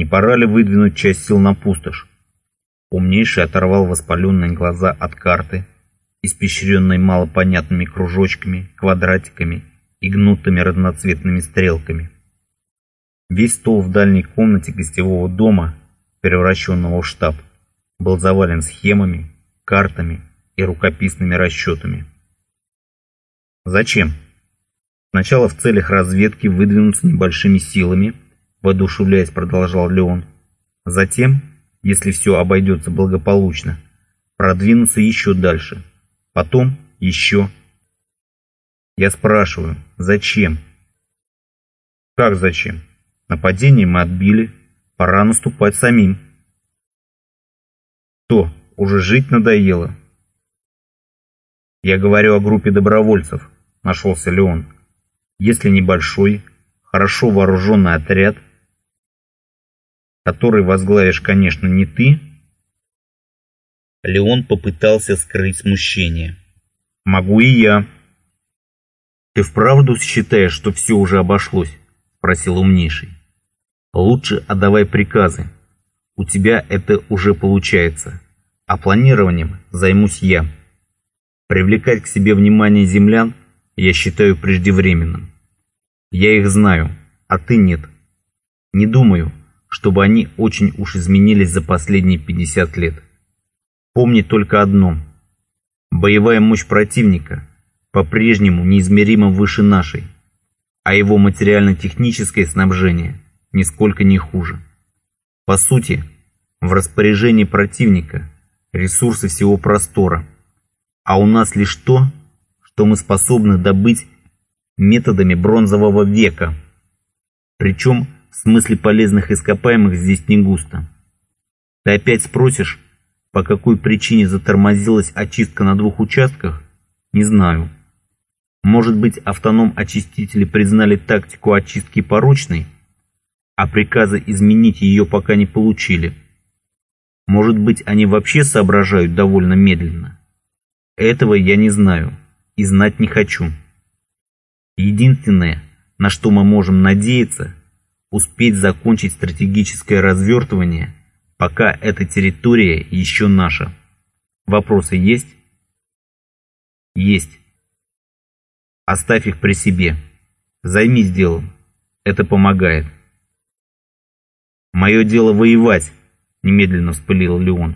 пора ли выдвинуть часть сил на пустошь? Умнейший оторвал воспаленные глаза от карты, испещренной малопонятными кружочками, квадратиками и гнутыми разноцветными стрелками. Весь стол в дальней комнате гостевого дома, превращенного в штаб, был завален схемами, картами и рукописными расчетами. Зачем? Сначала в целях разведки выдвинуться небольшими силами, воодушевляясь, продолжал Леон. Затем, если все обойдется благополучно, продвинуться еще дальше. Потом еще. Я спрашиваю, зачем? Как зачем? Нападение мы отбили, пора наступать самим. Что, уже жить надоело? Я говорю о группе добровольцев, нашелся Леон. Если небольшой, хорошо вооруженный отряд, который возглавишь, конечно, не ты. Леон попытался скрыть смущение. Могу и я. Ты вправду считаешь, что все уже обошлось? Спросил умнейший. Лучше отдавай приказы. У тебя это уже получается. А планированием займусь я. Привлекать к себе внимание землян я считаю преждевременным. Я их знаю, а ты нет. Не думаю, чтобы они очень уж изменились за последние 50 лет. Помни только одно. Боевая мощь противника по-прежнему неизмеримо выше нашей, а его материально-техническое снабжение нисколько не хуже. По сути, в распоряжении противника ресурсы всего простора, а у нас лишь то, что мы способны добыть методами бронзового века. Причем в смысле полезных ископаемых здесь не густо. Ты опять спросишь, по какой причине затормозилась очистка на 2 участках? Не знаю. Может быть, автоном-очистители признали тактику очистки порочной, а приказа изменить ее пока не получили. Может быть, они вообще соображают довольно медленно. Этого я не знаю и знать не хочу. Единственное, на что мы можем надеяться, успеть закончить стратегическое развертывание, пока эта территория еще наша. Вопросы есть? Есть. Оставь их при себе. Займись делом. Это помогает. Мое дело воевать, немедленно вспылил Леон.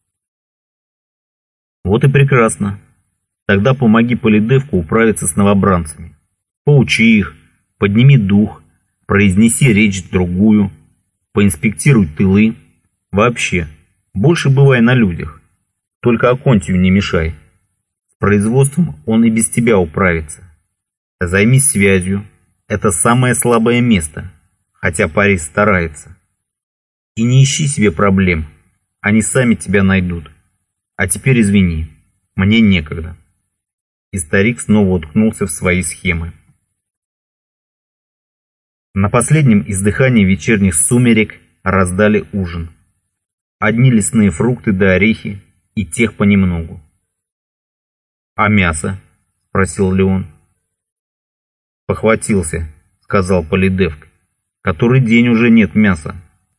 Вот и прекрасно. Тогда помоги Полидевку управиться с новобранцами. Поучи их, подними дух, произнеси речь другую, поинспектируй тылы. Вообще, больше бывай на людях. Только Аконтию не мешай. С производством он и без тебя управится. Займись связью. Это самое слабое место, хотя Парис старается. И не ищи себе проблем. Они сами тебя найдут. А теперь извини, мне некогда. И старик снова уткнулся в свои схемы. На последнем издыхании вечерних сумерек раздали ужин. Одни лесные фрукты да орехи, и тех понемногу. «А мясо?» — спросил Леон. «Похватился», — сказал Полидевк. «Который день уже нет мяса».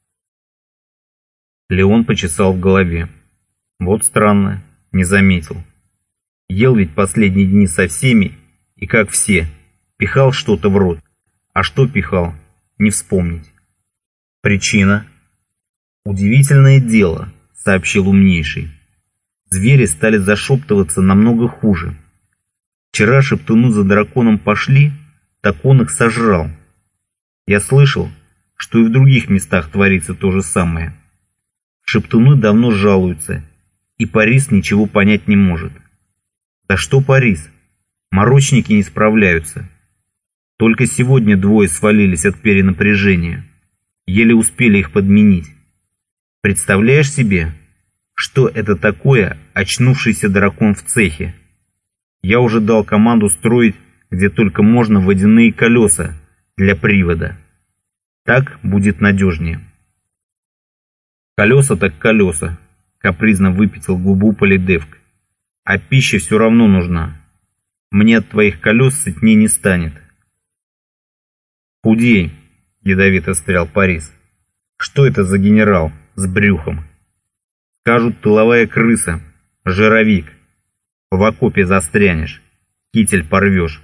Леон почесал в голове. Вот странно, не заметил. Ел ведь последние дни со всеми, и как все, пихал что-то в рот. А что пихал, не вспомнить. Причина? Удивительное дело, сообщил умнейший. Звери стали зашептываться намного хуже. Вчера шептуны за драконом пошли, так он их сожрал. Я слышал, что и в других местах творится то же самое. Шептуны давно жалуются, и Парис ничего понять не может. Да что Парис? Морочники не справляются. Только сегодня 2 свалились от перенапряжения. Еле успели их подменить. Представляешь себе, что это такое очнувшийся дракон в цехе? Я уже дал команду строить, где только можно, водяные колеса для привода. Так будет надежнее. Колеса так колеса, капризно выпятил губу Полидевк. А пища все равно нужна. Мне от твоих колес сытнее не станет. Худей, ядовито встрял Парис. Что это за генерал с брюхом? Скажут, тыловая крыса, жировик. В окопе застрянешь, китель порвешь.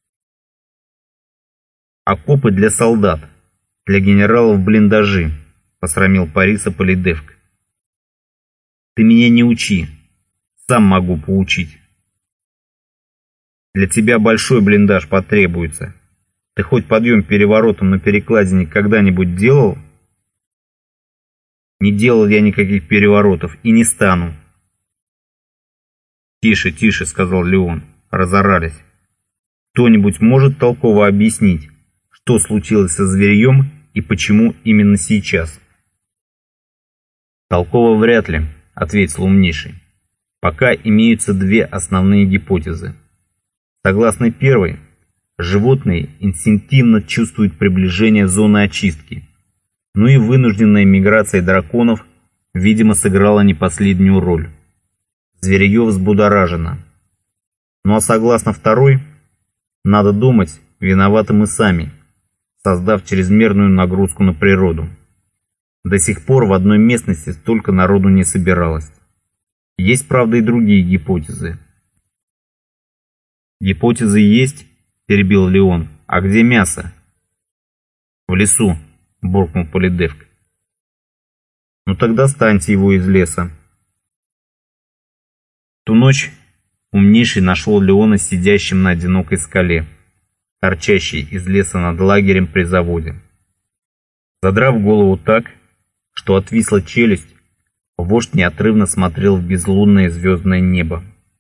Окопы для солдат, для генералов блиндажи, посрамил Париса Полидевк. Ты меня не учи, сам могу поучить. Для тебя большой блиндаж потребуется. Ты хоть подъем переворотом на перекладине когда-нибудь делал? Не делал я никаких переворотов и не стану. Тише, тише, сказал Леон, разорались. Кто-нибудь может толково объяснить, что случилось со зверьем и почему именно сейчас? Толково вряд ли, ответил умнейший. Пока имеются две основные гипотезы. Согласно первой, животные инстинктивно чувствуют приближение зоны очистки, но и вынужденная миграция драконов, видимо, сыграла не последнюю роль. Зверье взбудоражено. Ну а согласно второй, надо думать, виноваты мы сами, создав чрезмерную нагрузку на природу. До сих пор в одной местности столько народу не собиралось. Есть, правда, и другие гипотезы. Гипотезы есть, перебил Леон. А где мясо? В лесу, буркнул Полидевк. Ну тогда станьте его из леса. В ту ночь умнейший нашел Леона сидящим на одинокой скале, торчащей из леса над лагерем при заводе. Задрав голову так, что отвисла челюсть, вождь неотрывно смотрел в безлунное звездное небо.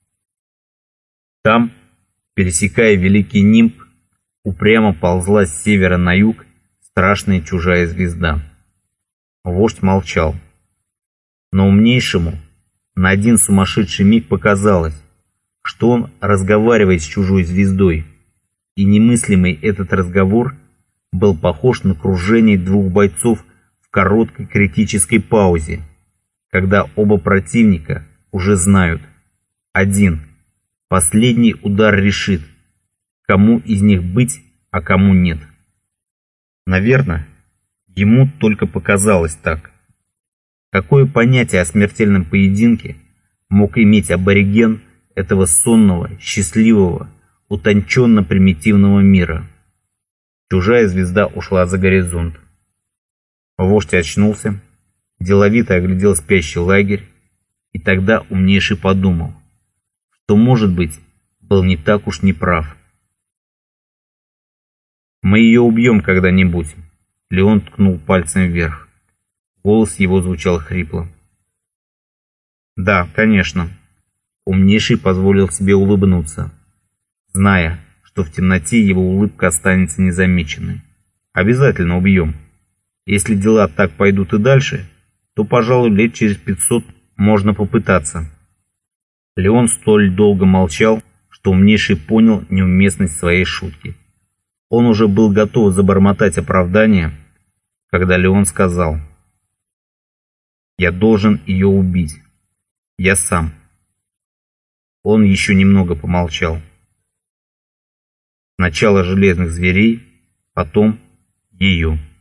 Там, пересекая великий нимб, упрямо ползла с севера на юг страшная чужая звезда. Вождь молчал. Но умнейшему на один сумасшедший миг показалось, что он разговаривает с чужой звездой, и немыслимый этот разговор был похож на кружение двух бойцов в короткой критической паузе, когда оба противника уже знают: один, последний удар решит, кому из них быть, а кому нет. Наверное, ему только показалось так. Какое понятие о смертельном поединке мог иметь абориген этого сонного, счастливого, утонченно-примитивного мира? Чужая звезда ушла за горизонт. Вождь очнулся, деловито оглядел спящий лагерь, и тогда умнейший подумал, что, может быть, был не так уж неправ. «Мы ее убьем когда-нибудь», — Леон ткнул пальцем вверх. Голос его звучал хрипло. «Да, конечно», — умнейший позволил себе улыбнуться, зная, что в темноте его улыбка останется незамеченной. «Обязательно убьем. Если дела так пойдут и дальше, то, пожалуй, лет через 500 можно попытаться». Леон столь долго молчал, что умнейший понял неуместность своей шутки. Он уже был готов забормотать оправдание, когда Леон сказал: «Я должен ее убить. Я сам». Он еще немного помолчал. Сначала железных зверей, потом ее.